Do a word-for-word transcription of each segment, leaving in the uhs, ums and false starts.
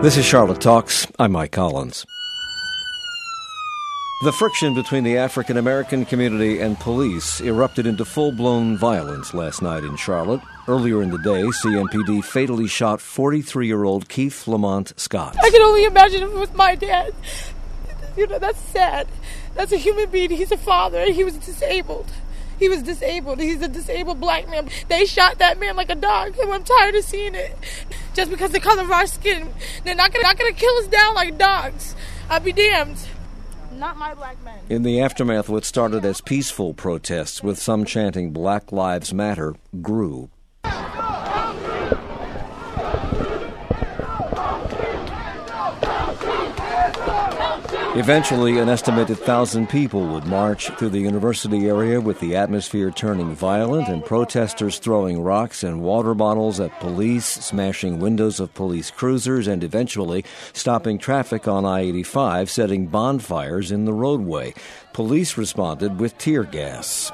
This is Charlotte Talks. I'm Mike Collins. The friction between the African American community and police erupted into full-blown violence last night in Charlotte. Earlier in the day, C M P D fatally shot forty-three-year-old Keith Lamont Scott. I can only imagine if it was my dad. You know, that's sad. That's a human being. He's a father. He was disabled. He was disabled. He's a disabled black man. They shot that man like a dog, and I'm tired of seeing it. Just because of the color of our skin, they're not gonna, not gonna kill us down like dogs. I'll be damned. Not my black men. In the aftermath, what started as peaceful protests with some chanting Black Lives Matter grew. Eventually, an estimated thousand people would march through the university area with the atmosphere turning violent and protesters throwing rocks and water bottles at police, smashing windows of police cruisers, and eventually stopping traffic on I eighty-five, setting bonfires in the roadway. Police responded with tear gas.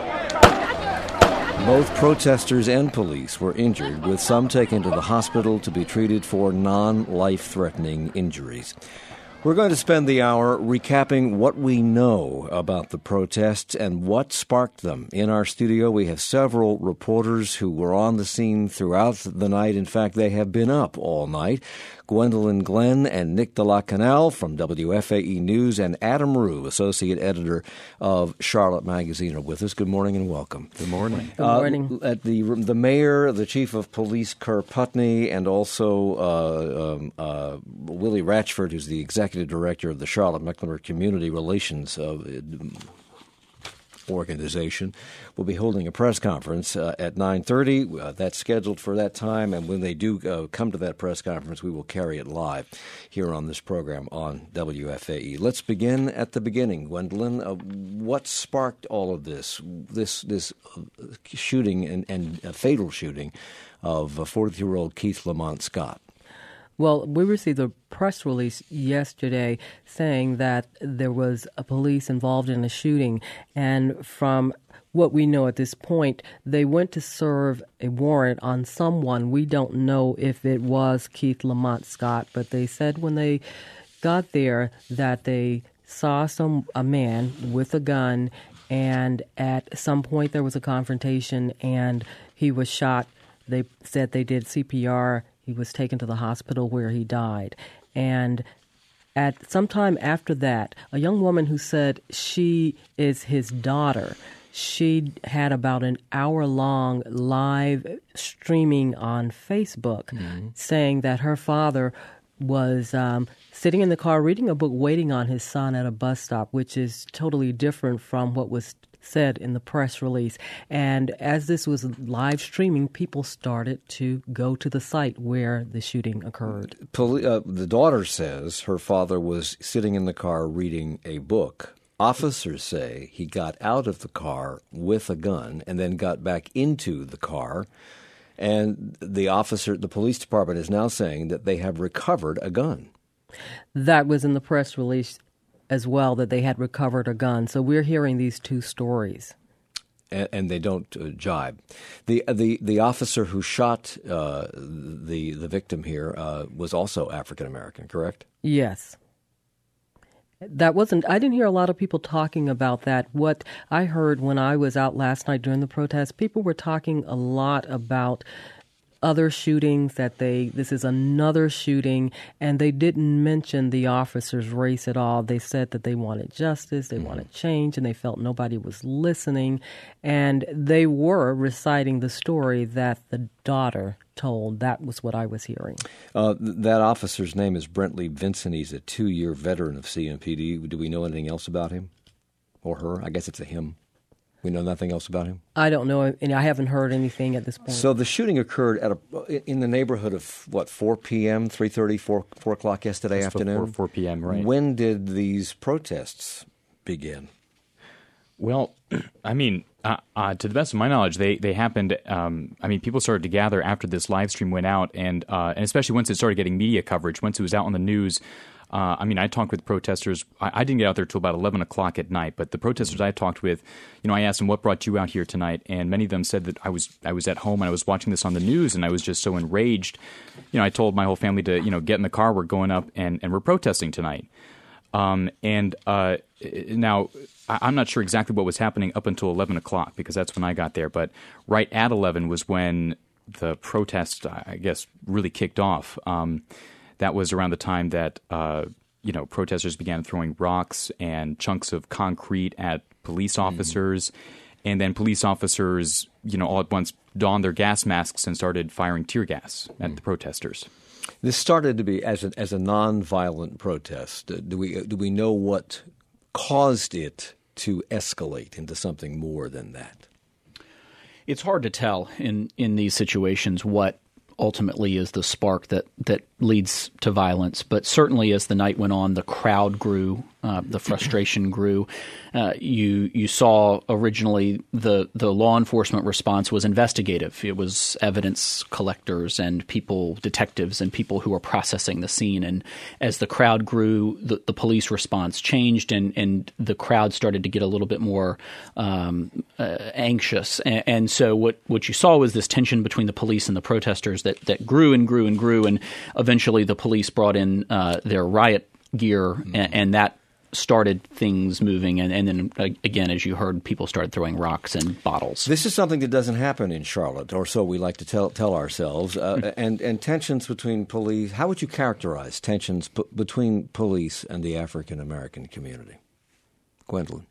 Both protesters and police were injured, with some taken to the hospital to be treated for non-life-threatening injuries. We're going to spend the hour recapping what we know about the protests and what sparked them. In our studio, we have several reporters who were on the scene throughout the night. In fact, they have been up all night. Gwendolyn Glenn and Nick de la Canal from W F A E News and Adam Rue, associate editor of Charlotte Magazine, are with us. Good morning and welcome. Good morning. Good morning. Uh, at the the mayor, the chief of police, Kerr Putney, and also uh, um, uh, Willie Ratchford, who's the executive director of the Charlotte-Mecklenburg Community Relations uh, Organization, will be holding a press conference uh, at nine thirty. Uh, that's scheduled for that time, and when they do uh, come to that press conference, we will carry it live here on this program on W F A E. Let's begin at the beginning. Gwendolyn, uh, what sparked all of this, this this uh, shooting and, and uh, fatal shooting of uh, forty-three-year-old Keith Lamont Scott? Well, we received a press release yesterday saying that there was a police involved in a shooting, and from what we know at this point, they went to serve a warrant on someone. We don't know if it was Keith Lamont Scott, but they said when they got there that they saw some a man with a gun, and at some point there was a confrontation, and he was shot. They said they did C P R. He was taken to the hospital where he died. And at some time after that, a young woman who said she is his daughter, she had about an hour-long live streaming on Facebook mm-hmm. saying that her father was um, sitting in the car reading a book, waiting on his son at a bus stop, which is totally different from what was said in the press release. And as this was live streaming, people started to go to the site where the shooting occurred. Poli- uh, the daughter says her father was sitting in the car reading a book. Officers say he got out of the car with a gun and then got back into the car. And the officer, the police department is now saying that they have recovered a gun. That was in the press release as well, that they had recovered a gun. So we're hearing these two stories. And, and they don't uh, jibe. The the the officer who shot uh, the the victim here uh, was also African American, correct? Yes. That wasn't, I didn't hear a lot of people talking about that. What I heard when I was out last night during the protest, people were talking a lot about other shootings, that they, this is another shooting, and they didn't mention the officer's race at all. They said that they wanted justice, they mm-hmm. wanted change, and they felt nobody was listening. And they were reciting the story that the daughter told. That was what I was hearing. Uh, th- that officer's name is Brentley Vincent. He's a two-year veteran of C M P D. Do we know anything else about him or her? I guess it's a him. We know nothing else about him? I don't know, and I haven't heard anything at this point. So the shooting occurred at a, in the neighborhood of, what, four p.m., three thirty, four, four o'clock yesterday That's afternoon? four, four p.m., right. When did these protests begin? Well, I mean, uh, uh, to the best of my knowledge, they, they happened, um, I mean, people started to gather after this live stream went out, and uh, and especially once it started getting media coverage, once it was out on the news, Uh, I mean, I talked with protesters. I, I didn't get out there till about eleven o'clock at night, but the protesters I talked with, you know, I asked them, what brought you out here tonight? And many of them said that I was I was at home and I was watching this on the news and I was just so enraged. You know, I told my whole family to, you know, get in the car. We're going up and, and we're protesting tonight. Um, and uh, now I'm not sure exactly what was happening up until eleven o'clock because that's when I got there. But right at eleven was when the protest, I guess, really kicked off. Um, that was around the time that, uh, you know, protesters began throwing rocks and chunks of concrete at police officers. Mm-hmm. And then police officers, you know, all at once donned their gas masks and started firing tear gas at mm-hmm. the protesters. This started to be as a, as a nonviolent protest. Do we do we know what caused it to escalate into something more than that? It's hard to tell in, in these situations what ultimately is the spark that, that leads to violence. But certainly as the night went on, the crowd grew, uh, the frustration grew. Uh, you you saw originally the, the law enforcement response was investigative. It was evidence collectors and people, detectives and people who were processing the scene. And as the crowd grew, the, the police response changed and, and the crowd started to get a little bit more um, uh, anxious. And, and so what, what you saw was this tension between the police and the protesters that, that grew and grew and grew. And eventually the police brought in uh, their riot gear mm-hmm. and, and that started things moving, and, and then uh, again, as you heard, people started throwing rocks and bottles. This is something that doesn't happen in Charlotte, or so we like to tell tell ourselves. Uh, and and tensions between police. How would you characterize tensions p- between police and the African American community, Gwendolyn?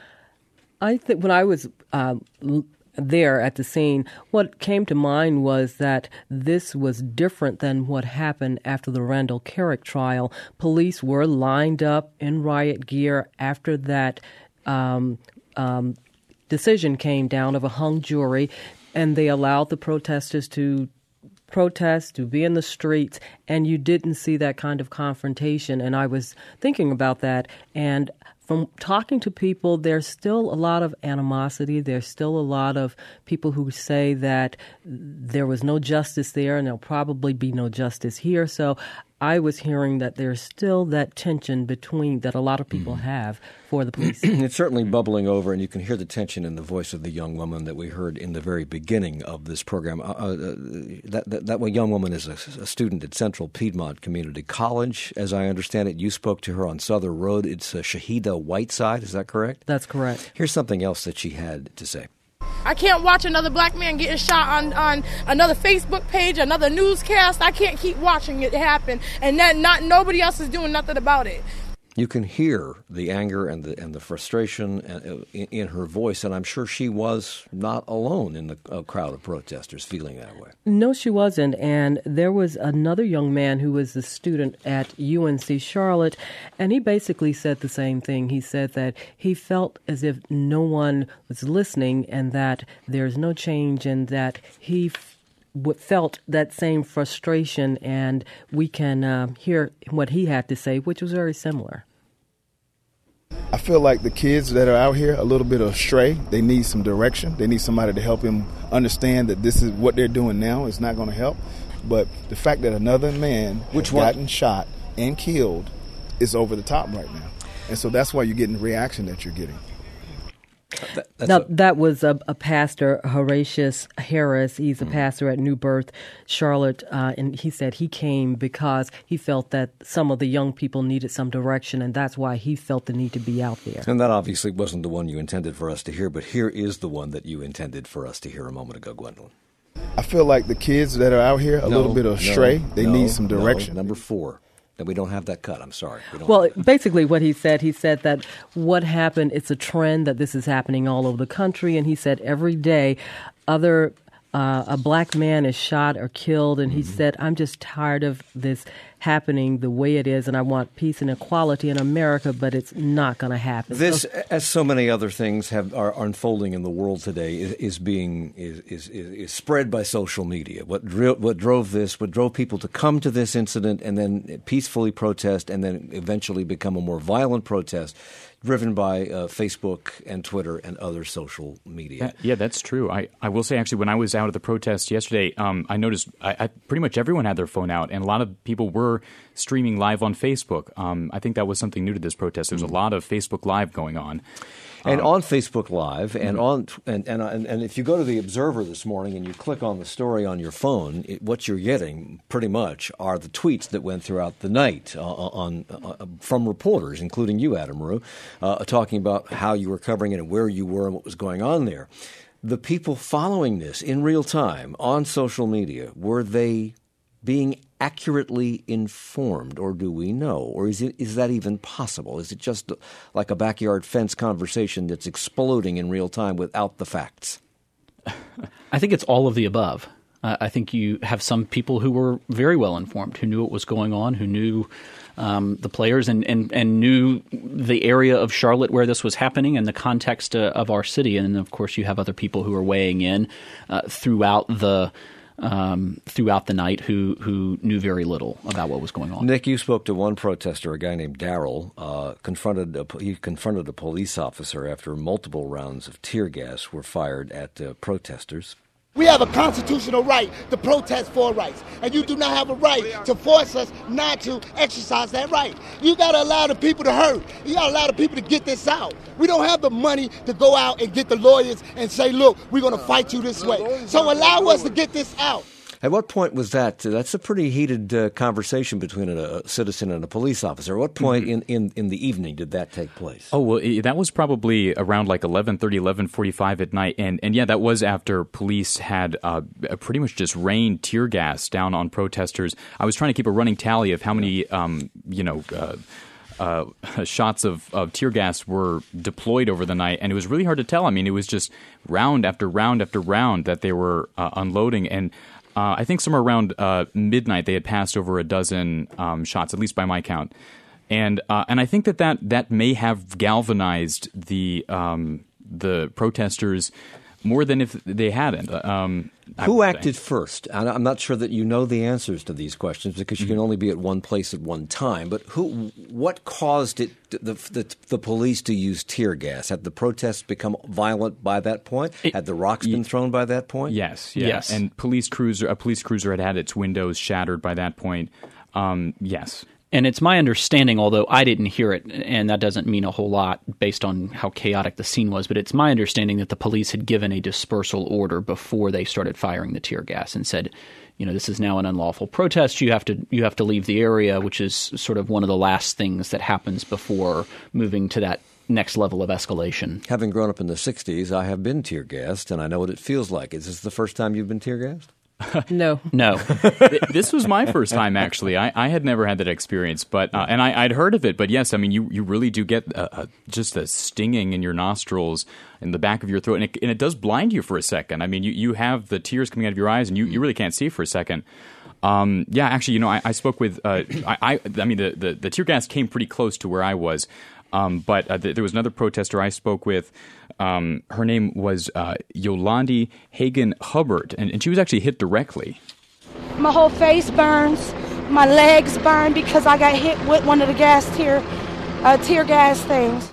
I think when I was uh, there at the scene, what came to mind was that this was different than what happened after the Randall Carrick trial. Police were lined up in riot gear after that um, um, decision came down of a hung jury, and they allowed the protesters to protest, to be in the streets, and you didn't see that kind of confrontation. And I was thinking about that, and from talking to people, there's still a lot of animosity. There's still a lot of people who say that there was no justice there and there'll probably be no justice here. So I was hearing that there's still that tension between that a lot of people have for the police. It's certainly bubbling over, and you can hear the tension in the voice of the young woman that we heard in the very beginning of this program. Uh, uh, that, that, that young woman is a, a student at Central Piedmont Community College. As I understand it, you spoke to her on Southern Road. It's uh, Shahida Whiteside, is that correct? That's correct. Here's something else that she had to say. I can't watch another black man getting shot on, on another Facebook page, another newscast. I can't keep watching it happen, and that not nobody else is doing nothing about it. You can hear the anger and the and the frustration in, in her voice, and I'm sure she was not alone in the uh, crowd of protesters feeling that way. No, she wasn't. And there was another young man who was a student at U N C Charlotte, and he basically said the same thing. He said that he felt as if no one was listening and that there's no change, and that he f- felt that same frustration, and we can uh, hear what he had to say, which was very similar. I feel like the kids that are out here a little bit astray. They need some direction. They need somebody to help them understand that this is what they're doing now is not going to help. But the fact that another man which has one? gotten shot and killed is over the top right now. And so that's why you're getting the reaction that you're getting. That, that's now, a, that was a, a pastor, Horatius Harris. He's a mm. pastor at New Birth, Charlotte, uh, and he said he came because he felt that some of the young people needed some direction, and that's why he felt the need to be out there. And that obviously wasn't the one you intended for us to hear, but here is the one that you intended for us to hear a moment ago, Gwendolyn. I feel like the kids that are out here a no, little bit astray. No, they no, need some direction. No, number four. And we don't have that cut. I'm sorry. We don't well, basically what he said, he said that what happened, it's a trend that this is happening all over the country. And he said every day other uh, a black man is shot or killed. And mm-hmm. he said, I'm just tired of this happening the way it is, and I want peace and equality in America, but it's not going to happen. This, so, as so many other things have are, are unfolding in the world today, is, is being is, is is spread by social media. What dri- what drove this? What drove people to come to this incident and then peacefully protest, and then eventually become a more violent protest, driven by uh, Facebook and Twitter and other social media. Uh, yeah, that's true. I, I will say, actually, when I was out at the protest yesterday, um, I noticed I, I, pretty much everyone had their phone out, and a lot of people were or streaming live on Facebook. Um, I think that was something new to this protest. There's a lot of Facebook Live going on. And um, on Facebook Live, and on and, and and and if you go to the Observer this morning and you click on the story on your phone, it, what you're getting pretty much are the tweets that went throughout the night uh, on uh, from reporters, including you, Adam Rue, uh, talking about how you were covering it and where you were and what was going on there. The people following this in real time on social media, were they being accurately informed, or do we know? Or is it is that even possible? Is it just like a backyard fence conversation that's exploding in real time without the facts? I think it's all of the above. Uh, I think you have some people who were very well informed, who knew what was going on, who knew um, the players and, and, and knew the area of Charlotte where this was happening and the context uh, of our city. And then, of course, you have other people who are weighing in uh, throughout the Um, throughout the night who who knew very little about what was going on. Nick, you spoke to one protester, a guy named Darrell, uh, confronted a, he confronted a police officer after multiple rounds of tear gas were fired at uh, protesters. We have a constitutional right to protest for rights, and you do not have a right to force us not to exercise that right. You got to allow the people to hurt. You got to allow the people to get this out. We don't have the money to go out and get the lawyers and say, look, we're going to fight you this way. So allow us to get this out. At what point was that? That's a pretty heated uh, conversation between a, a citizen and a police officer. At what point mm-hmm. in, in, in the evening did that take place? Oh, well, it, that was probably around like eleven thirty, eleven forty-five at night. And, and yeah, that was after police had uh, pretty much just rained tear gas down on protesters. I was trying to keep a running tally of how many, um, you know, uh, uh, shots of, of tear gas were deployed over the night. And it was really hard to tell. I mean, it was just round after round after round that they were uh, unloading. And Uh, I think somewhere around uh, midnight they had passed over a dozen um, shots, at least by my count, and uh, and I think that, that that may have galvanized the um, the protesters more than if they hadn't. Um, Who acted first? I'm not sure that you know the answers to these questions because you can only be at one place at one time. But who? What caused it? The, the, the police to use tear gas? Had the protests become violent by that point? It, had the rocks been thrown by that point? Yes, yeah. yes. And police cruiser, a police cruiser had had its windows shattered by that point. Um, yes. And it's my understanding, although I didn't hear it, and that doesn't mean a whole lot based on how chaotic the scene was, but it's my understanding that the police had given a dispersal order before they started firing the tear gas and said, you know, this is now an unlawful protest. You have to you have to leave the area, which is sort of one of the last things that happens before moving to that next level of escalation. Having grown up in the sixties, I have been tear gassed, and I know what it feels like. Is this the first time you've been tear gassed? No. No. This was my first time, actually. I, I had never had that experience, but uh, and I, I'd heard of it. But yes, I mean, you, you really do get a, a, just a stinging in your nostrils, in the back of your throat, and it, and it does blind you for a second. I mean, you, you have the tears coming out of your eyes, and you, you really can't see for a second. Um, yeah, actually, you know, I, I spoke with, uh, I, I, I mean, the, the, the tear gas came pretty close to where I was. Um, but uh, th- there was another protester I spoke with. Um, her name was uh, Yolandi Hagen Hubbard, and, and she was actually hit directly. My whole face burns. My legs burn because I got hit with one of the gas tear, uh, tear gas things.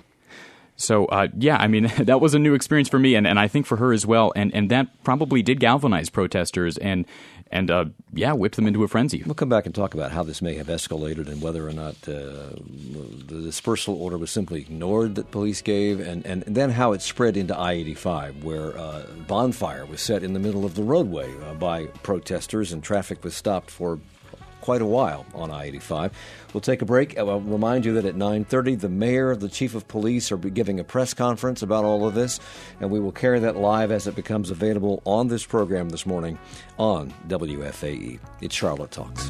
So, uh, yeah, I mean, that was a new experience for me, and, and I think for her as well. And, and that probably did galvanize protesters and, and uh, yeah, whip them into a frenzy. We'll come back and talk about how this may have escalated and whether or not uh, the dispersal order was simply ignored that police gave, and, and then how it spread into I eighty-five, where uh, bonfire was set in the middle of the roadway uh, by protesters, and traffic was stopped for quite a while on I eighty-five. We'll take a break. I'll remind you that at nine thirty, the mayor, the chief of police are giving a press conference about all of this, and we will carry that live as it becomes available on this program this morning on W F A E. It's Charlotte Talks.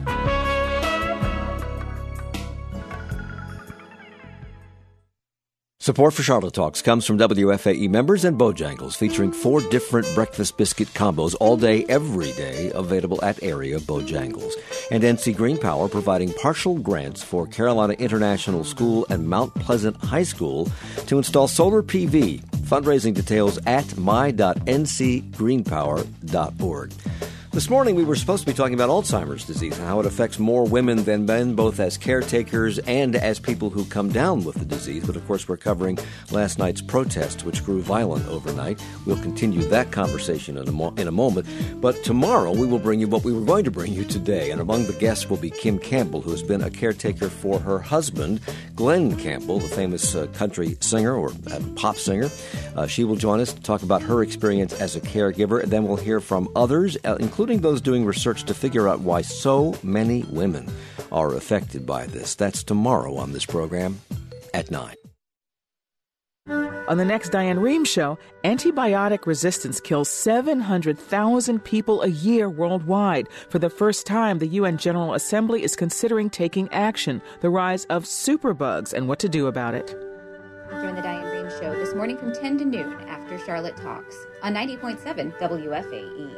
Support for Charlotte Talks comes from W F A E members and Bojangles, featuring four different breakfast biscuit combos all day, every day, available at area Bojangles. And N C Green Power providing partial grants for Carolina International School and Mount Pleasant High School to install solar P V. Fundraising details at my dot n c green power dot org. This morning we were supposed to be talking about Alzheimer's disease and how it affects more women than men, both as caretakers and as people who come down with the disease. But of course we're covering last night's protest, which grew violent overnight. We'll continue that conversation in a, mo- in a moment. But tomorrow we will bring you what we were going to bring you today. And among the guests will be Kim Campbell, who has been a caretaker for her husband, Glenn Campbell, the famous uh, country singer or uh, pop singer. Uh, she will join us to talk about her experience as a caregiver. And then we'll hear from others, uh, including including those doing research to figure out why so many women are affected by this. That's tomorrow on this program at nine. On the next Diane Rehm Show, antibiotic resistance kills seven hundred thousand people a year worldwide. For the first time, the U N General Assembly is considering taking action. The rise of superbugs and what to do about it. Join the Diane Rehm Show this morning from ten to noon after Charlotte Talks on ninety point seven W F A E.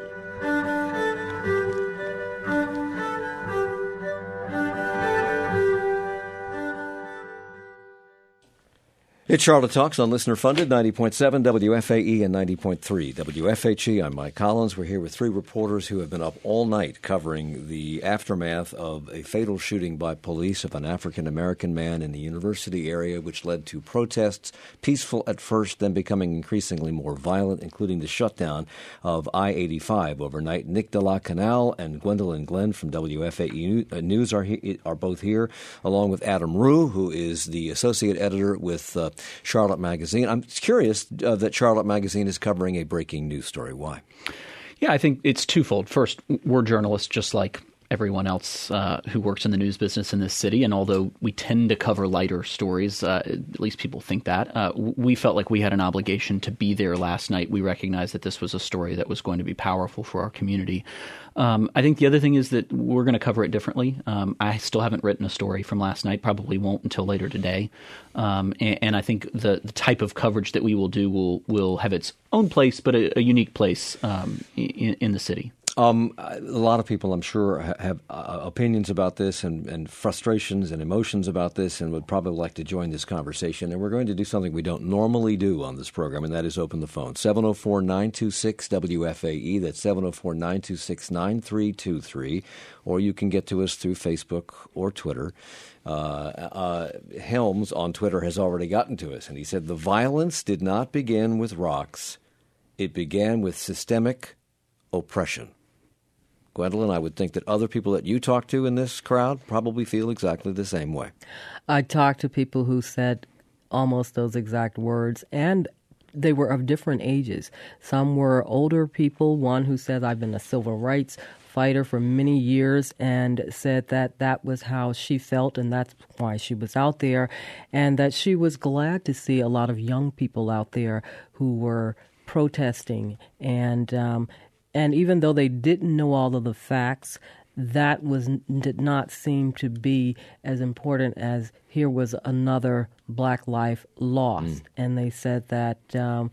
It's Charlotte Talks on listener-funded ninety point seven W F A E and ninety point three W F H E. I'm Mike Collins. We're here with three reporters who have been up all night covering the aftermath of a fatal shooting by police of an African-American man in the university area, which led to protests, peaceful at first, then becoming increasingly more violent, including the shutdown of I eighty-five overnight. Nick de la Canal and Gwendolyn Glenn from W F A E News are, he- are both here, along with Adam Rue, who is the associate editor with uh, Charlotte Magazine. I'm curious uh, that Charlotte Magazine is covering a breaking news story. Why? Yeah, I think it's twofold. First, we're journalists just like everyone else uh, who works in the news business in this city. And although we tend to cover lighter stories, uh, at least people think that, uh, we felt like we had an obligation to be there last night. We recognized that this was a story that was going to be powerful for our community. Um, I think the other thing is that we're going to cover it differently. Um, I still haven't written a story from last night, probably won't until later today. Um, and, and I think the, the type of coverage that we will do will, will have its own place, but a, a unique place um, in, in the city. Um, a lot of people, I'm sure, have uh, opinions about this and, and frustrations and emotions about this and would probably like to join this conversation. And we're going to do something we don't normally do on this program, and that is open the phone. seven oh four, nine two six, W F A E. That's seven oh four, nine two six, nine three two three. Or you can get to us through Facebook or Twitter. Uh, uh, Helms on Twitter has already gotten to us, and he said, the violence did not begin with rocks. It began with systemic oppression. Gwendolyn, I would think that other people that you talk to in this crowd probably feel exactly the same way. I talked to people who said almost those exact words, and they were of different ages. Some were older people, one who said, I've been a civil rights fighter for many years, and said that that was how she felt and that's why she was out there, and that she was glad to see a lot of young people out there who were protesting. And um And even though they didn't know all of the facts, that was did not seem to be as important as here was another black life lost. Mm. And they said that um,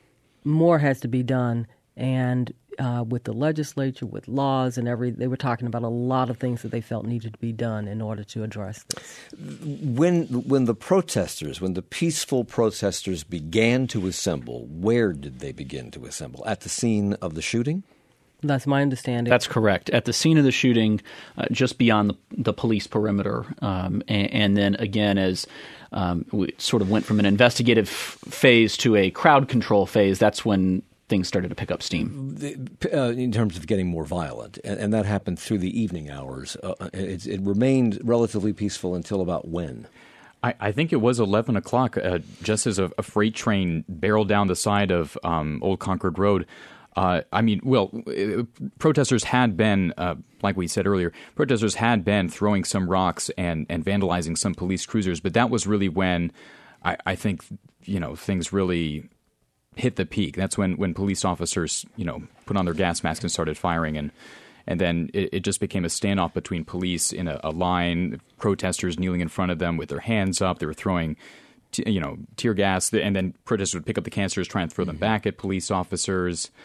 more has to be done. And uh, with the legislature, with laws and every, they were talking about a lot of things that they felt needed to be done in order to address this. When when the protesters, when the peaceful protesters began to assemble, where did they begin to assemble? At the scene of the shooting? That's my understanding. That's correct. At the scene of the shooting, uh, just beyond the, the police perimeter. Um, and, and then again, as um, we sort of went from an investigative phase to a crowd control phase, that's when things started to pick up steam. Uh, in terms of getting more violent, and, and that happened through the evening hours. Uh, it, it remained relatively peaceful until about when? I, I think it was eleven o'clock, uh, just as a, a freight train barreled down the side of um, Old Concord Road. Uh, I mean, well, uh, protesters had been, uh, like we said earlier, protesters had been throwing some rocks and, and vandalizing some police cruisers, but that was really when I, I think, you know, things really hit the peak. That's when, when police officers, you know, put on their gas masks and started firing, and and then it, it just became a standoff between police in a, a line, protesters kneeling in front of them with their hands up. They were throwing, t- you know, tear gas, and then protesters would pick up the canisters, try and throw them back at police officers.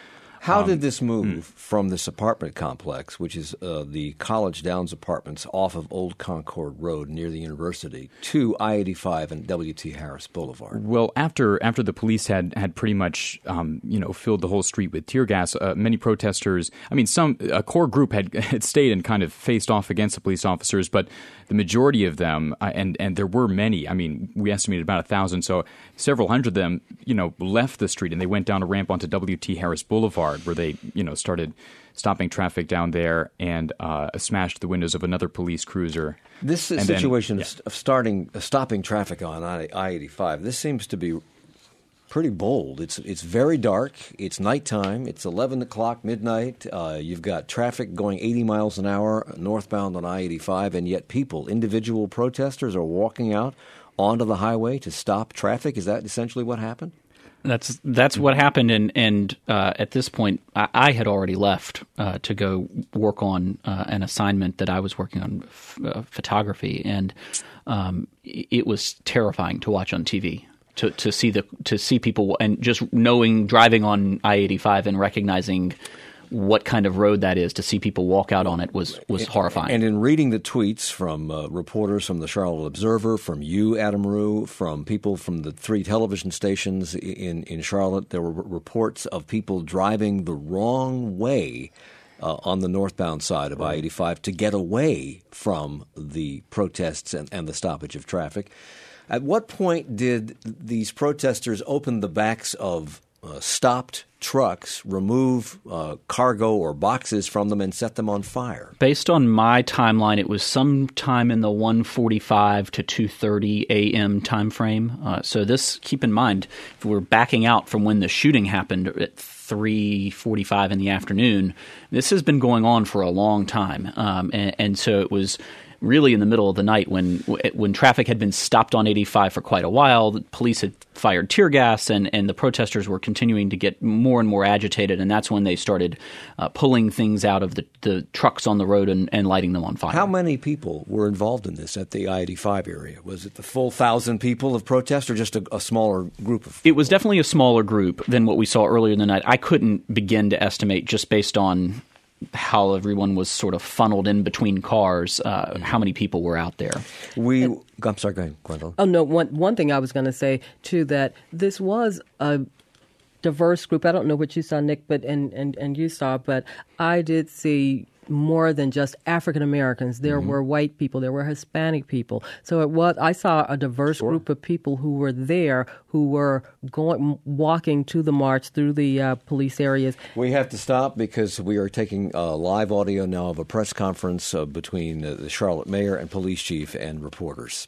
How Um, did this move hmm. from this apartment complex, which is uh, the College Downs Apartments off of Old Concord Road near the university, to I eighty-five and W T Harris Boulevard? Well, after after the police had had pretty much um, you know filled the whole street with tear gas, uh, many protesters. I mean, some a core group had had stayed and kind of faced off against the police officers, but the majority of them, uh, and and there were many. I mean, we estimated about a thousand, so several hundred of them, you know, left the street and they went down a ramp onto W T Harris Boulevard, where they, you know, started stopping traffic down there and uh, smashed the windows of another police cruiser. This And situation then, of, of starting uh, stopping traffic on I eighty-five, this seems to be pretty bold. It's it's very dark. It's nighttime. It's eleven o'clock, midnight. Uh, you've got traffic going eighty miles an hour northbound on I eighty-five, and yet people, individual protesters, are walking out onto the highway to stop traffic. Is that essentially what happened? That's that's what happened, and and uh, at this point, I, I had already left uh, to go work on uh, an assignment that I was working on, f- uh, photography, and um, it was terrifying to watch on T V. To, to see the to see people, and just knowing, driving on I eighty-five and recognizing what kind of road that is, to see people walk out on it was was horrifying. And in reading the tweets from uh, reporters from the Charlotte Observer, from you, Adam Rue, from people from the three television stations in, in Charlotte, there were reports of people driving the wrong way uh, on the northbound side of I eighty-five to get away from the protests and, and the stoppage of traffic. At what point did these protesters open the backs of uh, stopped trucks, remove uh, cargo or boxes from them, and set them on fire? Based on my timeline, it was sometime in the one forty-five to two thirty a.m. time frame. Uh, so this, keep in mind, if we're backing out from when the shooting happened at three forty-five in the afternoon, this has been going on for a long time. Um, and, and so it was really in the middle of the night when when traffic had been stopped on eighty-five for quite a while. The police had fired tear gas, and, and the protesters were continuing to get more and more agitated, and that's when they started uh, pulling things out of the, the trucks on the road and, and lighting them on fire. How many people were involved in this at the I eighty-five area? Was it the full thousand people of protest, or just a, a smaller group of people? It was definitely a smaller group than what we saw earlier in the night. I couldn't begin to estimate, just based on how everyone was sort of funneled in between cars, uh, how many people were out there. We, I'm sorry, go ahead, Gwendolyn. Oh, no, one, one thing I was going to say, too, that this was a diverse group. I don't know what you saw, Nick, but and, and, and you saw, but I did see more than just African Americans. There mm-hmm. were white people, there were Hispanic people. So it was. I saw a diverse sure. group of people who were there, who were going, walking to the march through the uh, police areas. We have to stop because we are taking uh, live audio now of a press conference uh, between uh, the Charlotte mayor and police chief and reporters.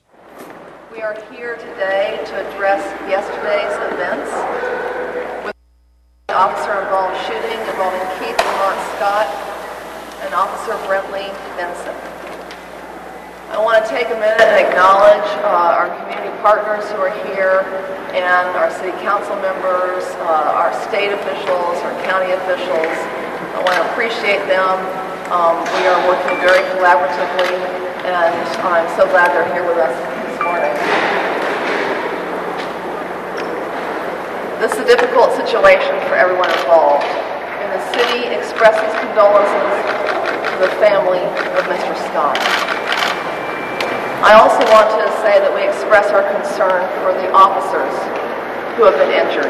We are here today to address yesterday's events with an officer-involved shooting involving Keith Lamont Scott and Officer Brentley Benson. I want to take a minute and acknowledge uh, our community partners who are here, and our city council members, uh, our state officials, our county officials. I want to appreciate them. Um, we are working very collaboratively, and I'm so glad they're here with us this morning. This is a difficult situation for everyone involved, and the city expresses condolences to the family of Mister Scott. I also want to say that we express our concern for the officers who have been injured.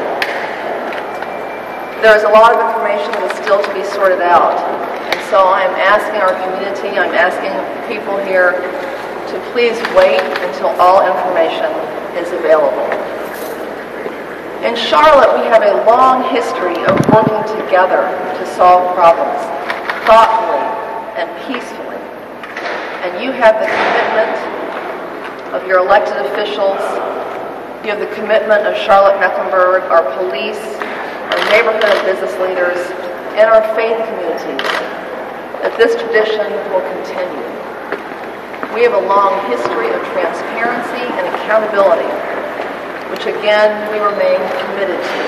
There is a lot of information that is still to be sorted out, and so I am asking our community, I'm asking people here to please wait until all information is available. In Charlotte, we have a long history of working together to solve problems, thoughtfully and peacefully. And you have the commitment of your elected officials, you have the commitment of Charlotte-Mecklenburg, our police, our neighborhood and business leaders, and our faith communities, that this tradition will continue. We have a long history of transparency and accountability, which again, we remain committed to.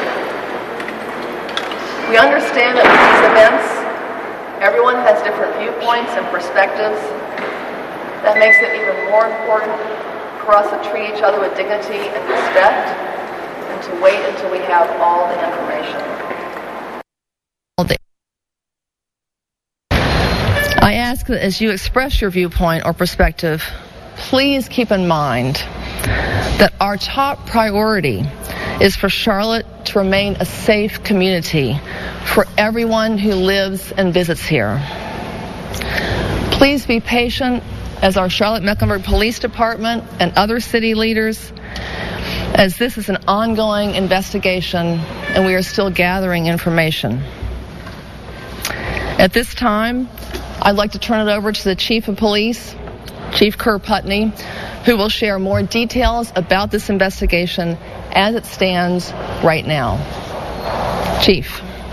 We understand that with these events, everyone has different viewpoints and perspectives. That makes it even more important for us to treat each other with dignity and respect, and to wait until we have all the information. ask that as you express your viewpoint or perspective, please keep in mind that our top priority is for Charlotte to remain a safe community for everyone who lives and visits here. Please be patient as our Charlotte-Mecklenburg Police Department and other city leaders, as this is an ongoing investigation and we are still gathering information. At this time, I'd like to turn it over to the Chief of Police, Chief Kerr Putney, who will share more details about this investigation as it stands right now. Chief.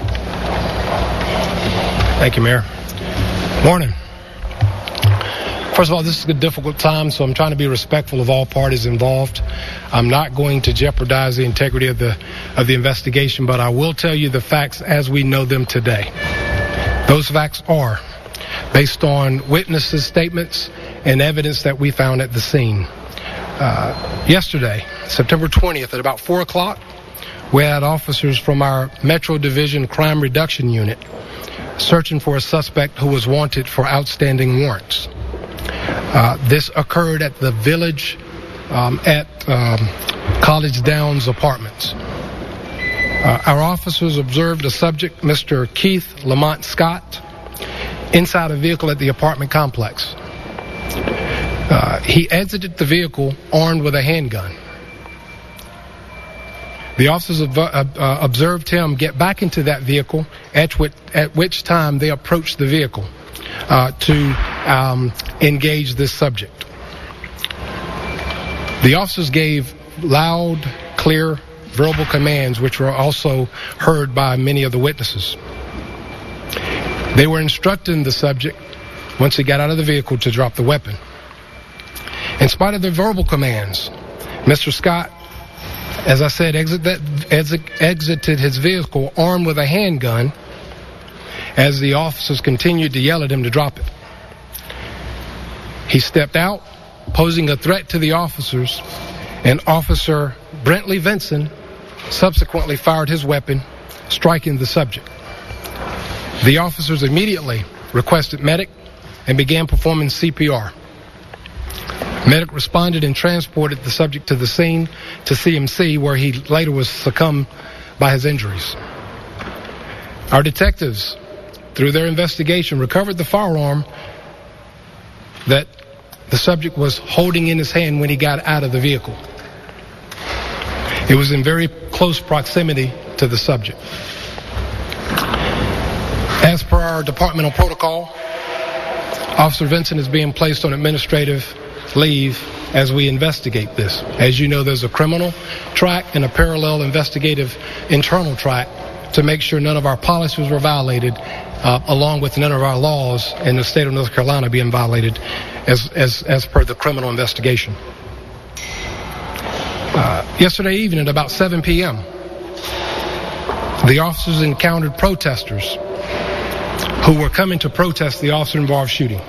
Thank you, Mayor. Morning. First of all, this is a difficult time, so I'm trying to be respectful of all parties involved. I'm not going to jeopardize the integrity of the of the investigation, but I will tell you the facts as we know them today. Those facts are based on witnesses' statements and evidence that we found at the scene. Uh, yesterday, September twentieth, at about four o'clock, we had officers from our Metro Division Crime Reduction Unit searching for a suspect who was wanted for outstanding warrants. Uh, this occurred at the Village um, at um, College Downs Apartments. Uh, our officers observed a subject, Mister Keith Lamont Scott, inside a vehicle at the apartment complex. Uh, he exited the vehicle armed with a handgun. The officers ob- uh, uh, observed him get back into that vehicle, at, which, at which time they approached the vehicle uh, to um, engage this subject. The officers gave loud, clear, verbal commands, which were also heard by many of the witnesses. They were instructing the subject, once he got out of the vehicle, to drop the weapon. In spite of the verbal commands, Mister Scott, as I said, exit that, exit, exited his vehicle armed with a handgun as the officers continued to yell at him to drop it. He stepped out, posing a threat to the officers, and Officer Brentley Vinson subsequently fired his weapon, striking the subject. The officers immediately requested medic and began performing C P R. Medic responded and transported the subject to the scene to C M C, where he later was succumbed by his injuries. Our detectives, through their investigation, recovered the firearm that the subject was holding in his hand when he got out of the vehicle. It was in very close proximity to the subject. As per our departmental protocol, Officer Vinson is being placed on administrative leave as we investigate this. As you know, there's a criminal track and a parallel investigative internal track to make sure none of our policies were violated, uh, along with none of our laws in the state of North Carolina being violated as, as, as per the criminal investigation. Uh, yesterday evening at about seven p.m., the officers encountered protesters who were coming to protest the officer-involved shooting.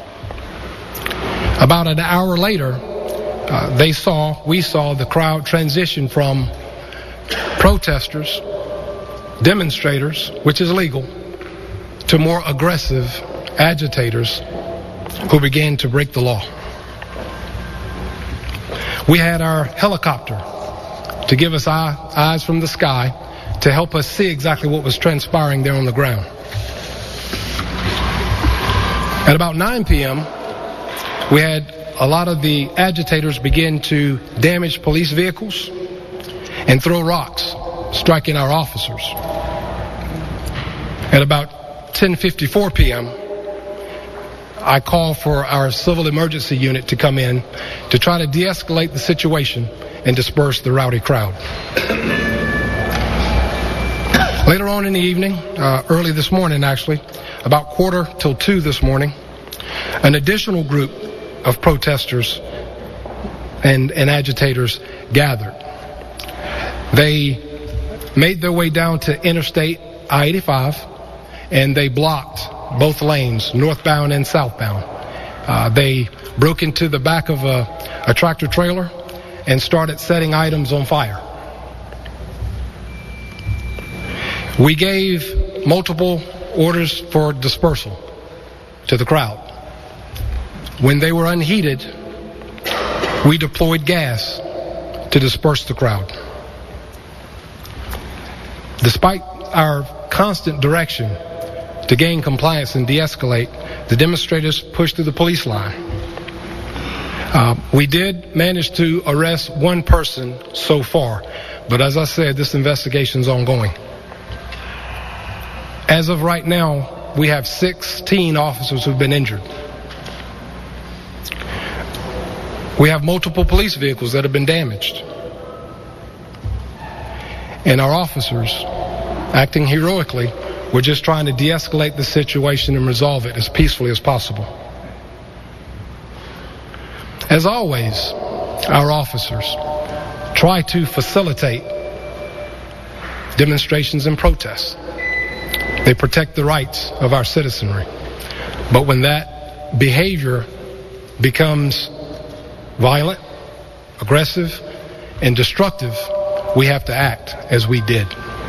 About an hour later, uh, they saw, we saw the crowd transition from protesters, demonstrators, which is legal, to more aggressive agitators who began to break the law. We had our helicopter to give us eye, eyes from the sky to help us see exactly what was transpiring there on the ground. At about nine p.m., we had a lot of the agitators begin to damage police vehicles and throw rocks, striking our officers. At about ten fifty-four p.m., I called for our civil emergency unit to come in to try to de-escalate the situation and disperse the rowdy crowd. Later on in the evening, uh, early this morning actually, about quarter till two this morning, an additional group of protesters and, and agitators gathered. They made their way down to Interstate I eighty-five, and they blocked both lanes, northbound and southbound. Uh, they broke into the back of a, a tractor trailer and started setting items on fire. We gave multiple orders for dispersal. to the crowd. When they were unheated, we deployed gas to disperse the crowd. Despite our constant direction to gain compliance and de-escalate, the demonstrators pushed through the police line. Uh, we did manage to arrest one person so far, but as I said, this investigation is ongoing. As of right now, we have sixteen officers who've been injured. We have multiple police vehicles that have been damaged. And our officers, acting heroically, we're just trying to de-escalate the situation and resolve it as peacefully as possible. As always, our officers try to facilitate demonstrations and protests. They protect the rights of our citizenry. But when that behavior becomes violent, aggressive, and destructive, we have to act as we did.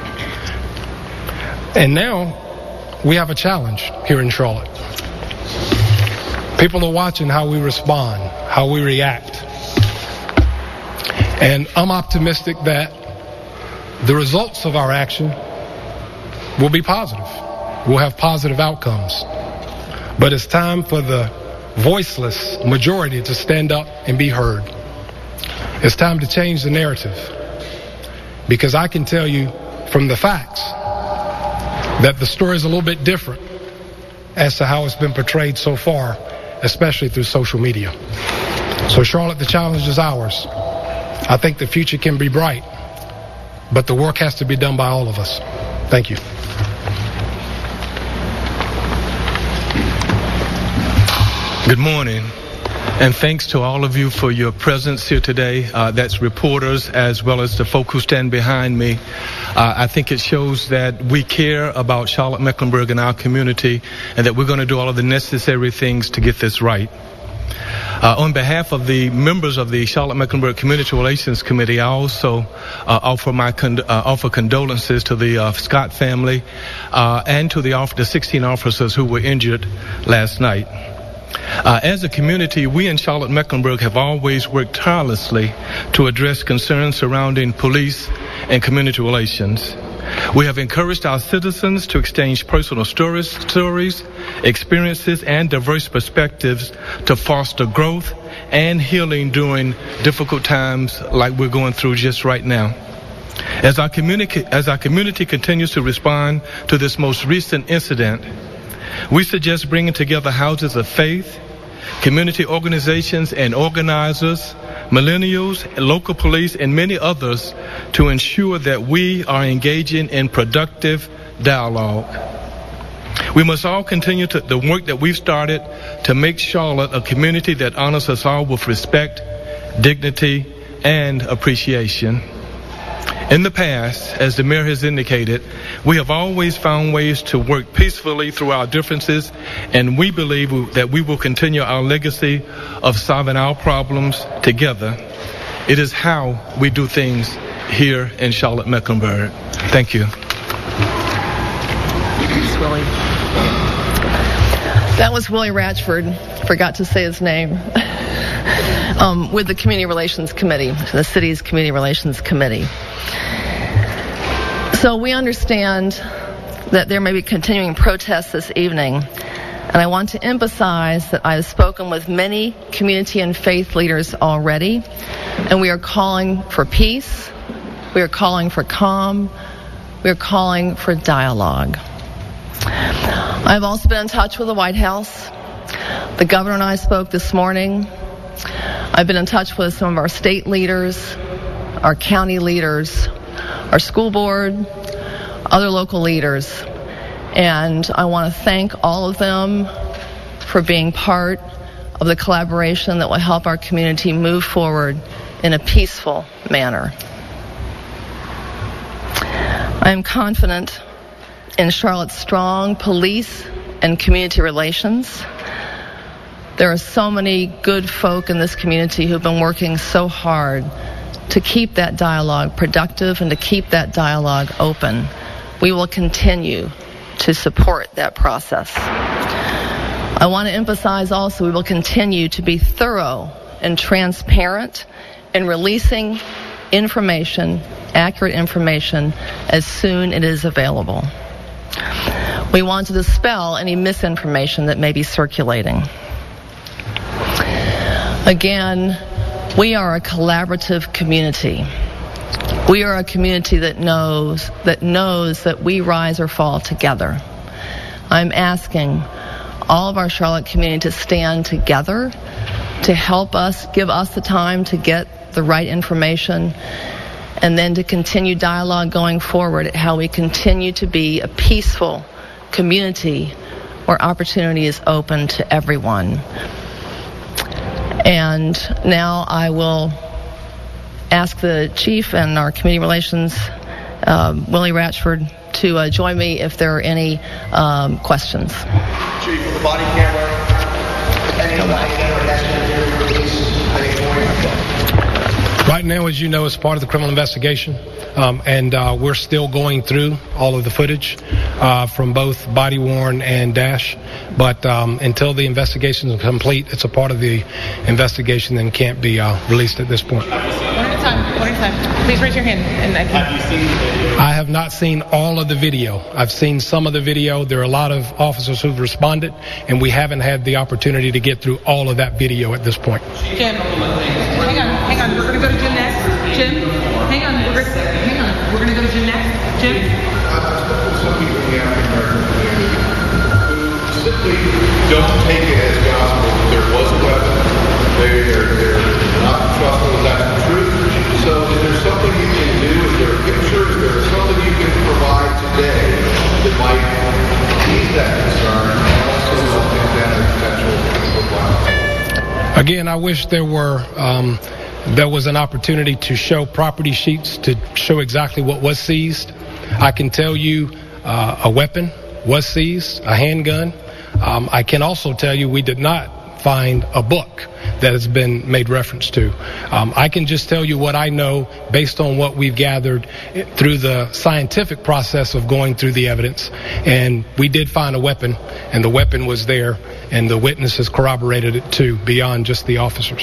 And now we have a challenge here in Charlotte. People are watching how we respond, how we react. And I'm optimistic that the results of our action will be positive. We'll have positive outcomes. But it's time for the voiceless majority to stand up and be heard. It's time to change the narrative. Because I can tell you from the facts that the story is a little bit different as to how it's been portrayed so far, especially through social media. So Charlotte, the challenge is ours. I think the future can be bright, but the work has to be done by all of us. Thank you. Good morning, and thanks to all of you for your presence here today. Uh, that's reporters as well as the folk who stand behind me. Uh, I think it shows that we care about Charlotte-Mecklenburg and our community, and that we're going to do all of the necessary things to get this right. Uh, on behalf of the members of the Charlotte-Mecklenburg Community Relations Committee, I also uh, offer my con- uh, offer condolences to the uh, Scott family uh, and to the, off- the sixteen officers who were injured last night. Uh, as a community, we in Charlotte-Mecklenburg have always worked tirelessly to address concerns surrounding police and community relations. We have encouraged our citizens to exchange personal stories, stories, experiences, and diverse perspectives to foster growth and healing during difficult times like we're going through just right now. As our community, as our community continues to respond to this most recent incident, we suggest bringing together houses of faith, community organizations and organizers, millennials, local police, and many others to ensure that we are engaging in productive dialogue. We must all continue to, the work that we've started to make Charlotte a community that honors us all with respect, dignity, and appreciation. In the past, as the mayor has indicated, we have always found ways to work peacefully through our differences, and we believe that we will continue our legacy of solving our problems together. It is how we do things here in Charlotte-Mecklenburg. Thank you. Thanks, Willie. That was Willie Ratchford. Forgot to say his name. um, with the Community Relations Committee, the city's Community Relations Committee. So we understand that there may be continuing protests this evening, and I want to emphasize that I've spoken with many community and faith leaders already, and we are calling for peace, we are calling for calm, we are calling for dialogue. I've also been in touch with the White House. The governor and I spoke this morning. I've been in touch with some of our state leaders, our county leaders, our school board, other local leaders, and I want to thank all of them for being part of the collaboration that will help our community move forward in a peaceful manner. I am confident in Charlotte's strong police and community relations. There are so many good folk in this community who've been working so hard to keep that dialogue productive and to keep that dialogue open. We will continue to support that process. I want to emphasize also we will continue to be thorough and transparent in releasing information, accurate information, as soon as it is available. We want to dispel any misinformation that may be circulating. Again, we are a collaborative community. We are a community that knows that knows that we rise or fall together. I'm asking all of our Charlotte community to stand together to help us, give us the time to get the right information, and then to continue dialogue going forward at how we continue to be a peaceful community where opportunity is open to everyone. And now I will ask the Chief and our Community Relations, um, Willie Ratchford, to uh, join me if there are any um, questions. Chief, with the body camera, anybody ever release Right now, as you know, it's part of the criminal investigation, um, and uh, we're still going through all of the footage uh, from both body-worn and dash. But um, until the investigation is complete, it's a part of the investigation and can't be uh, released at this point. One at a time. One at a time. Please raise your hand. And I can... Have you seen the video? I have not seen all of the video. I've seen some of the video. There are a lot of officers who've responded, and we haven't had the opportunity to get through all of that video at this point. Jim, hang on, hang on. We're going to go to Jim next. Jim, hang on. We're gonna, hang on. We're going to go to Jim next. Jim? Some people in the African American community who simply don't take it as gospel that there was a weapon. They, they're, they're not trustful that that's the truth. So is there something you can do? Is there a picture? Is there something you can provide today that might ease that concern and also help extend the potential for violence? Again, I wish there were um, there was an opportunity to show property sheets to show exactly what was seized. I can tell you uh, a weapon was seized, a handgun. Um, I can also tell you we did not find a book that has been made reference to. Um, I can just tell you what I know based on what we've gathered through the scientific process of going through the evidence. And we did find a weapon, and the weapon was there, and the witnesses corroborated it too, beyond just the officers.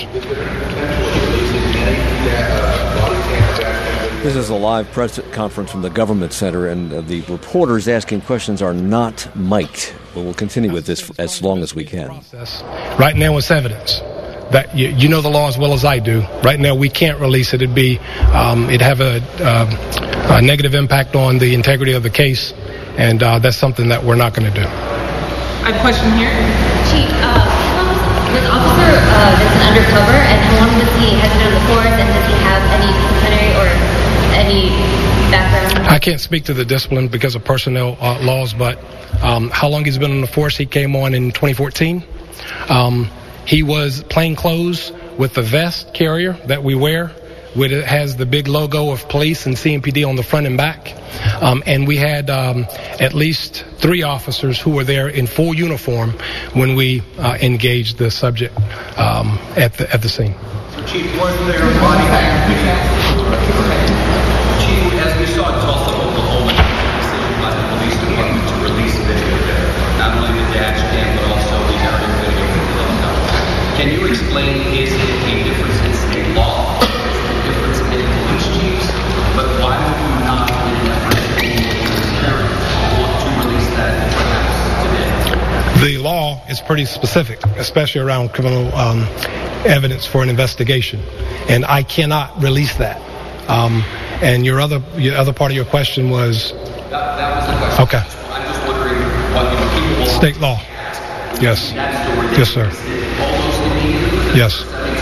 This is a live press conference from the Government Center, and uh, the reporters asking questions are not mic'd. But we'll continue with this as long as we can. Right now it's evidence. That you, you know the law as well as I do. Right now we can't release it. It'd be, um, it'd have a, uh, a negative impact on the integrity of the case, and uh, that's something that we're not going to do. I have a question here. Chief, uh, was Officer uh, Vincent undercover, and how long does he has been on the force, and does he have any disciplinary or any background? I can't speak to the discipline because of personnel uh, laws, but um, how long he's been on the force? He came on in twenty fourteen. Um, he was plain clothes with the vest carrier that we wear, which has the big logo of police and C M P D on the front and back. Um, and we had um, at least three officers who were there in full uniform when we uh, engaged the subject um, at the at the scene. So, Chief, was there a body bag? Chief, as we saw in Tulsa, Oklahoma, decision by the police department to release video there, not only the dash cam but also the aerial video from the helicopter. Can you explain, is it a difference in state law? Is it a difference in police chiefs? But why would you not, in an effort to be transparent, want to release that perhaps today? The law is pretty specific, especially around criminal um, evidence for an investigation, and I cannot release that. Um, and your other your other part of your question was? That, that was the question. Okay. I'm just wondering what you know, people... State law. Yes. Yes, sir. Yes.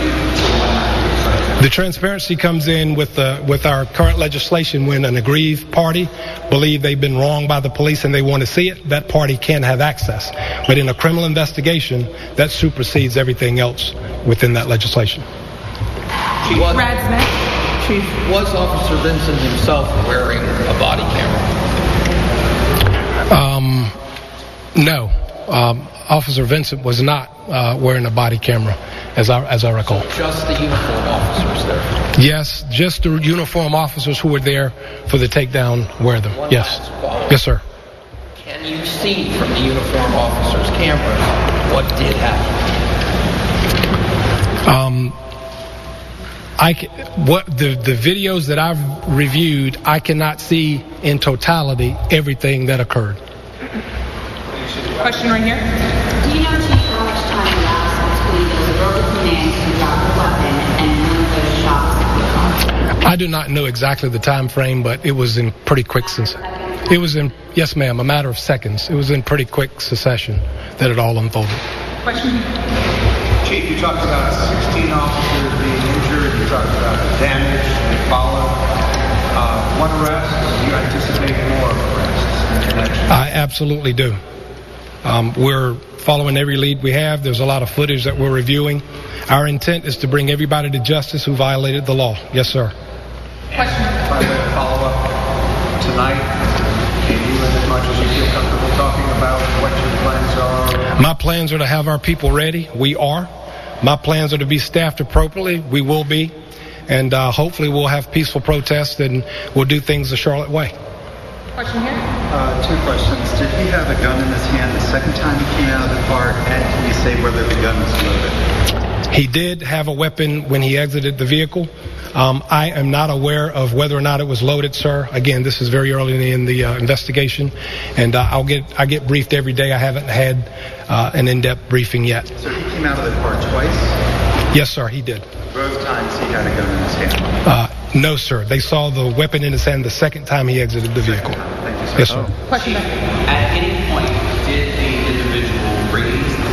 The transparency comes in with the with our current legislation. When an aggrieved party believe they've been wronged by the police and they want to see it, that party can have access. But in a criminal investigation, that supersedes everything else within that legislation. Chief Brad Smith. Chief, was Officer Vincent himself wearing a body camera? Um, no. Um, Officer Vincent was not uh, wearing a body camera, as I as I recall. So just the uniform officers there? Yes, just the uniform officers who were there for the takedown wear them. One yes. last follow-up. Yes, sir. Can you see from the uniform officers' cameras What did happen? Um, I ca- what the the videos that I've reviewed, I cannot see in totality everything that occurred. Question right here. Do you know, Chief, how much time elapsed between the verbal command to drop the weapon and when those shots were fired? I do not know exactly the time frame, but it was in pretty quick succession. It was in, yes, ma'am, a matter of seconds. It was in pretty quick succession that it all unfolded. Question. Chief, you talked about sixteen officers being injured. You talked about the damage that followed. Uh, one arrest. Do you anticipate more arrests? I absolutely do. Um, we're following every lead we have. There's a lot of footage that we're reviewing. Our intent is to bring everybody to justice who violated the law. Yes, sir. Question. By way of follow-up, tonight, can you, as much as you feel comfortable talking about what your plans are? My plans are to have our people ready. We are. My plans are to be staffed appropriately. We will be. And uh, hopefully we'll have peaceful protests and we'll do things the Charlotte way. Question here. Uh, two questions. Did he have a gun in his hand the second time he came out of the car? And can you say whether the gun was loaded? He did have a weapon when he exited the vehicle. Um, I am not aware of whether or not it was loaded, sir. Again, this is very early in the uh, investigation, and uh, I'll get I get briefed every day. I haven't had uh, an in-depth briefing yet. So he came out of the car twice? Yes, sir, he did. Both times he had a gun in his hand? Uh, no, sir. They saw the weapon in his hand the second time he exited the vehicle. Thank you, sir. Yes, sir. Oh. Question. At any point, did the individual raise the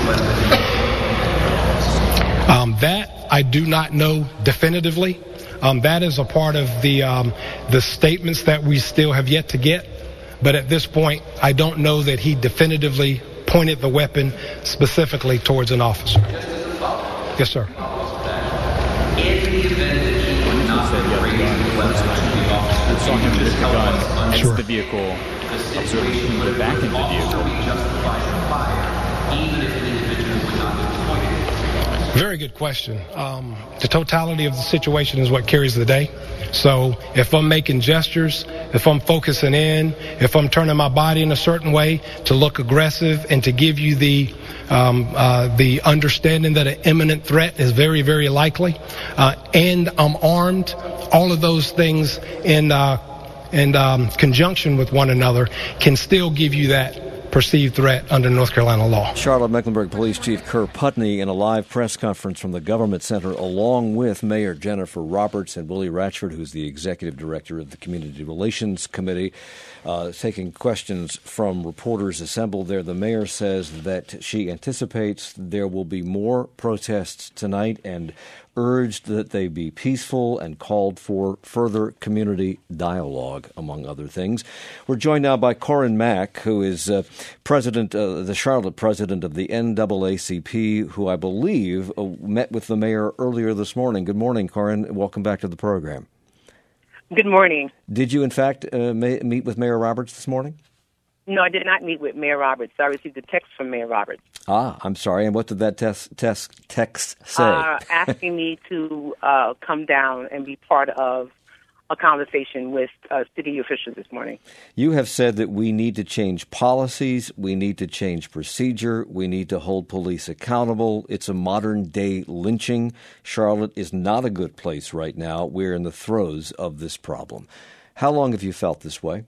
weapon? Um, that I do not know definitively. Um, that is a part of the um, the statements that we still have yet to get. But at this point, I don't know that he definitively pointed the weapon specifically towards an officer. Yes, sir. In the event that he would not have raised the weapon to the officer, saw him with the gun against Sure. the vehicle, observing him put back in the vehicle. Even if an individual would not have pointed it. Very good question. Um, the totality of the situation is what carries the day. So if I'm making gestures, if I'm focusing in, if I'm turning my body in a certain way to look aggressive and to give you the um, uh, the understanding that an imminent threat is very, very likely, uh, and I'm armed, all of those things in uh, in um, conjunction with one another can still give you that perceived threat under North Carolina law. Charlotte-Mecklenburg Police Chief Kerr Putney in a live press conference from the Government Center along with Mayor Jennifer Roberts and Willie Ratchford, who's the Executive Director of the Community Relations Committee, uh, taking questions from reporters assembled there. The mayor says that she anticipates there will be more protests tonight and urged that they be peaceful and called for further community dialogue, among other things. We're joined now by Corin Mack, who is uh, president, uh, the Charlotte president of the N double A C P, who I believe uh, met with the mayor earlier this morning. Good morning, Corin. Welcome back to the program. Good morning. Did you, in fact, uh, ma- meet with Mayor Roberts this morning? No, I did not meet with Mayor Roberts. I received a text from Mayor Roberts. Ah, I'm sorry. And what did that test, test, text say? Uh, asking me to uh, come down and be part of a conversation with uh, city officials this morning. You have said that we need to change policies, we need to change procedure, we need to hold police accountable. It's a modern-day lynching. Charlotte is not a good place right now. We're in the throes of this problem. How long have you felt this way?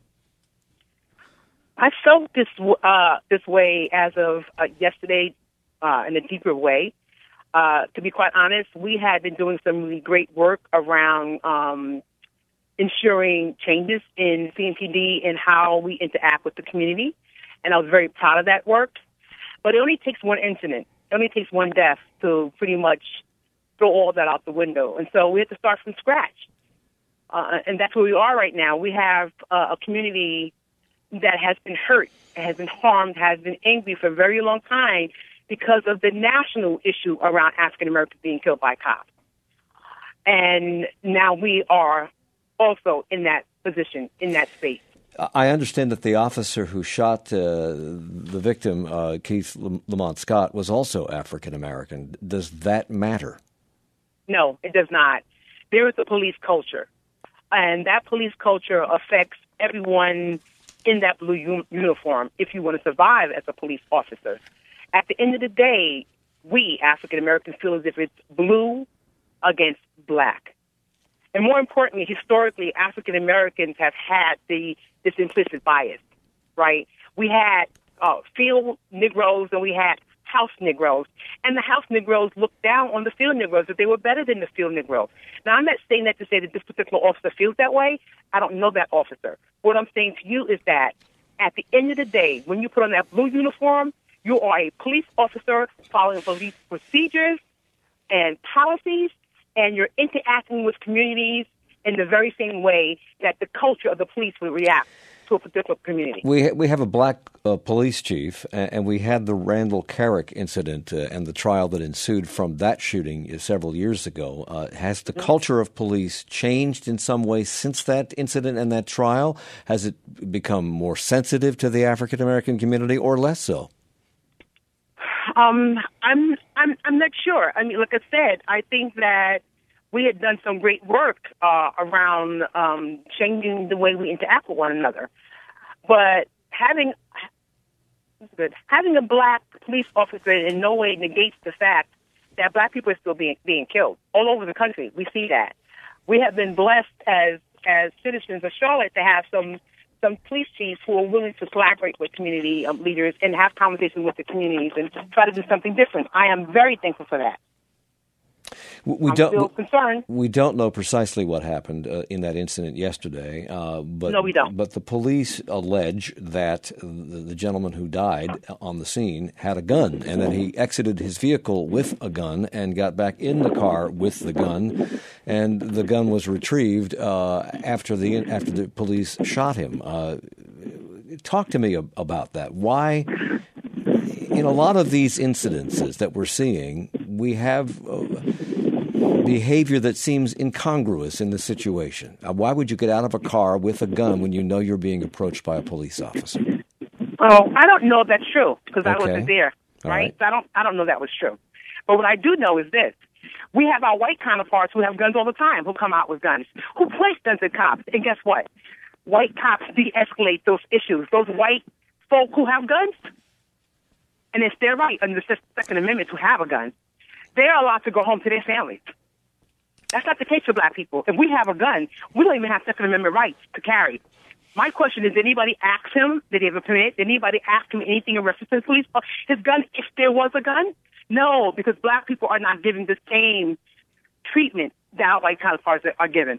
I felt this uh, this way as of uh, yesterday uh, in a deeper way. Uh, to be quite honest, we had been doing some really great work around um, ensuring changes in C M P D and how we interact with the community, and I was very proud of that work. But it only takes one incident, it only takes one death to pretty much throw all that out the window. And so we have to start from scratch. Uh, and that's where we are right now. We have uh, a community that has been hurt, has been harmed, has been angry for a very long time because of the national issue around African Americans being killed by cops. And now we are also in that position, in that space. I understand that the officer who shot uh, the victim, uh, Keith Lamont Scott, was also African American. Does that matter? No, it does not. There is a police culture, and that police culture affects everyone in that blue un- uniform if you want to survive as a police officer. At the end of the day, we, African Americans, feel as if it's blue against black. And more importantly, historically, African Americans have had the this implicit bias, right? We had uh, field Negroes and we had house Negroes. And the house Negroes looked down on the field Negroes, that they were better than the field Negroes. Now, I'm not saying that to say that this particular officer feels that way. I don't know that officer. What I'm saying to you is that at the end of the day, when you put on that blue uniform, you are a police officer following police procedures and policies, and you're interacting with communities in the very same way that the culture of the police would react to a particular community. We we have a black uh, police chief, and, and we had the Randall Carrick incident uh, and the trial that ensued from that shooting several years ago. Uh, has the mm-hmm. culture of police changed in some way since that incident and that trial? Has it become more sensitive to the African American community, or less so? Um, I'm I'm I'm not sure. I mean, like I said, I think that we had done some great work uh, around um, changing the way we interact with one another. But having good, having a black police officer in no way negates the fact that black people are still being being killed all over the country. We see that. We have been blessed as as citizens of Charlotte to have some some police chiefs who are willing to collaborate with community um, leaders and have conversations with the communities and try to do something different. I am very thankful for that. We I'm don't. still concerned. We don't know precisely what happened uh, in that incident yesterday. Uh, but no, we don't. But the police allege that the, the gentleman who died on the scene had a gun, and that he exited his vehicle with a gun and got back in the car with the gun, and the gun was retrieved uh, after the after the police shot him. Uh, talk to me about that. Why? In a lot of these incidences that we're seeing, we have uh, behavior that seems incongruous in the situation. Uh, why would you get out of a car with a gun when you know you're being approached by a police officer? Oh, I don't know if that's true because okay. I wasn't there, right? right? So I don't, I don't know that was true. But what I do know is this. We have our white counterparts who have guns all the time, who come out with guns, who place guns at cops. And guess what? White cops de-escalate those issues. Those white folk who have guns, and it's their right under the Second Amendment to have a gun, they're allowed to go home to their families. That's not the case for black people. If we have a gun, we don't even have Second Amendment rights to carry. My question is, did anybody ask him, did he have a permit? Did anybody ask him anything in reference to his police? His gun, if there was a gun? No, because black people are not given the same treatment that our white counterparts are given.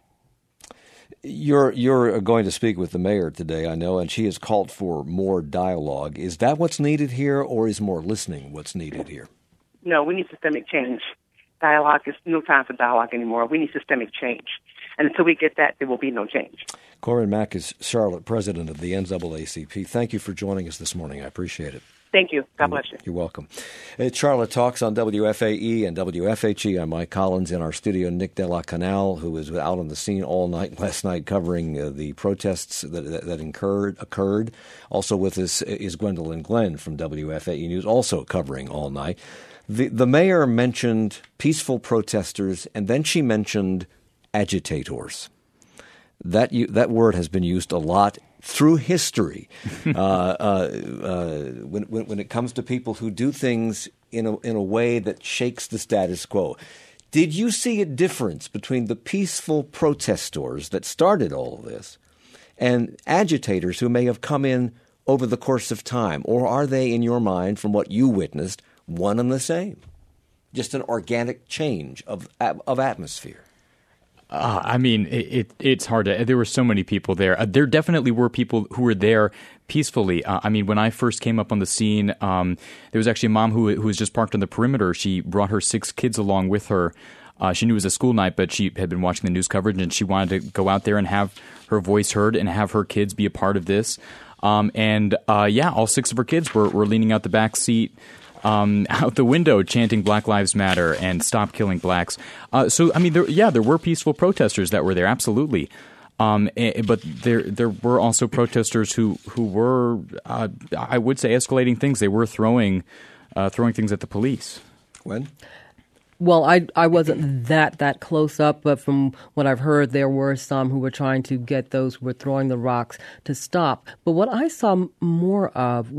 You're you're going to speak with the mayor today, I know, and she has called for more dialogue. Is that what's needed here, or is more listening what's needed here? No, we need systemic change. Dialogue is no time for dialogue anymore. We need systemic change. And until we get that, there will be no change. Corinne Mack is Charlotte, president of the N double A C P. Thank you for joining us this morning. I appreciate it. Thank you. God bless you. You're welcome. It's Charlotte Talks on W F A E and W F H E. I'm Mike Collins. In our studio, Nick de la Canal, who was out on the scene all night last night covering uh, the protests that, that, that incurred, occurred. Also with us is Gwendolyn Glenn from W F A E News, also covering all night. The, the mayor mentioned peaceful protesters, and then she mentioned agitators. That you, that word has been used a lot through history uh, uh, uh, when, when when it comes to people who do things in a in a way that shakes the status quo. Did you see a difference between the peaceful protesters that started all of this and agitators who may have come in over the course of time, or are they, in your mind, from what you witnessed, one and the same? Just an organic change of of atmosphere. Uh, I mean, it, it, it's hard to – there were so many people there. Uh, there definitely were people who were there peacefully. Uh, I mean, when I first came up on the scene, um, there was actually a mom who, who was just parked on the perimeter. She brought her six kids along with her. Uh, she knew it was a school night, but she had been watching the news coverage, and she wanted to go out there and have her voice heard and have her kids be a part of this. Um, and, uh, yeah, all six of her kids were, were leaning out the back seat, Um, out the window chanting Black Lives Matter and Stop Killing Blacks. Uh, so, I mean, there, yeah, there were peaceful protesters that were there, absolutely. Um, and, but there there were also protesters who, who were, uh, I would say, escalating things. They were throwing uh, throwing things at the police. When? Well, I I wasn't that that close up, but from what I've heard, there were some who were trying to get those who were throwing the rocks to stop. But what I saw more of was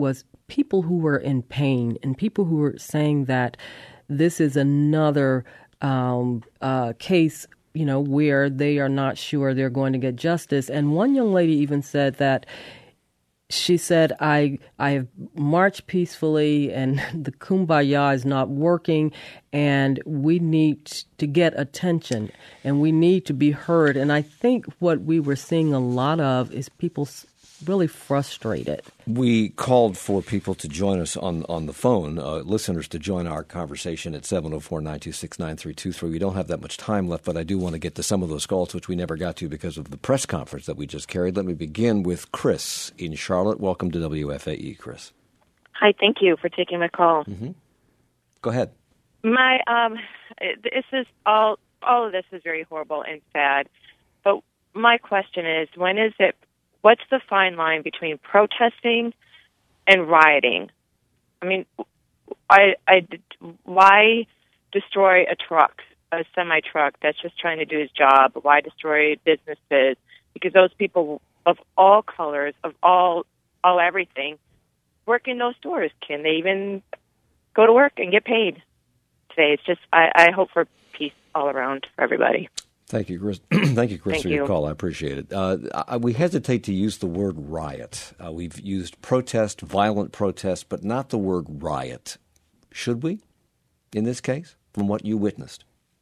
people who were in pain and people who were saying that this is another um, uh, case, you know, where they are not sure they're going to get justice. And one young lady even said that she said, I I have marched peacefully and the kumbaya is not working and we need to get attention and we need to be heard. And I think what we were seeing a lot of is people really frustrated. We called for people to join us on on the phone, uh, listeners to join our conversation at seven oh four, nine two six, nine three two three. We don't have that much time left, but I do want to get to some of those calls, which we never got to because of the press conference that we just carried. Let me begin with Chris in Charlotte. Welcome to W F A E, Chris. Hi, thank you for taking my call. Mm-hmm. Go ahead. My um, this is all all of this is very horrible and sad. But my question is, when is it? What's the fine line between protesting and rioting? I mean, I, I, why destroy a truck, a semi-truck that's just trying to do his job? Why destroy businesses? Because those people of all colors, of all, all everything, work in those stores. Can they even go to work and get paid today? It's just, I, I hope for peace all around for everybody. Thank you, Chris. Thank you, Chris, Thank for you. your call. I appreciate it. Uh, I, we hesitate to use the word riot. Uh, we've used protest, violent protest, but not the word riot. Should we, in this case, from what you witnessed?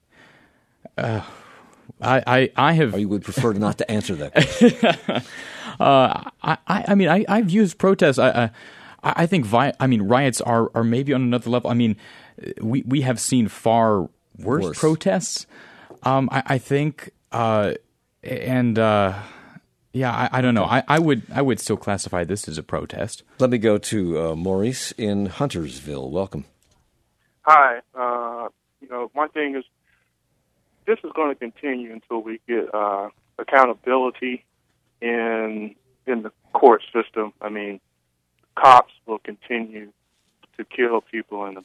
Uh, I, I, I have. Or you would prefer not to answer that question? uh, I, I mean, I, I've used protests. I, I, I think. Vi- I mean, riots are, are maybe on another level. I mean, we we have seen far worse, Worse. protests. Um, I, I think, uh, and uh, yeah, I, I don't know. I, I would I would still classify this as a protest. Let me go to uh, Maurice in Huntersville. Welcome. Hi. Uh, you know, one thing is this is going to continue until we get uh, accountability in in the court system. I mean, cops will continue to kill people in the